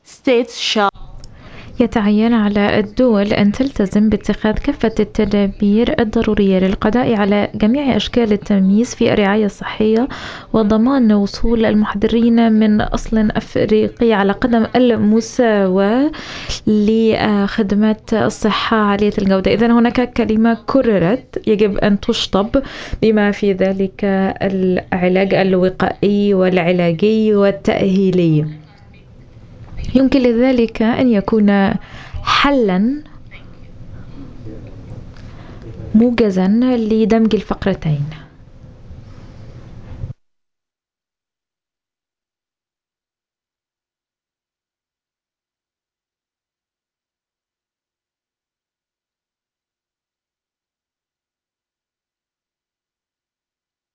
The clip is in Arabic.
states shall. يتعين على الدول أن تلتزم باتخاذ كافة التدابير الضرورية للقضاء على جميع أشكال التمييز في الرعاية الصحية وضمان وصول المحضرين من أصل أفريقي على قدم المساواة لخدمات الصحة عالية الجودة. إذن هناك كلمة كررت يجب أن تشطب بما في ذلك العلاج الوقائي والعلاجي والتأهيلي. يمكن لذلك أن يكون حلاً موجزاً لدمج الفقرتين.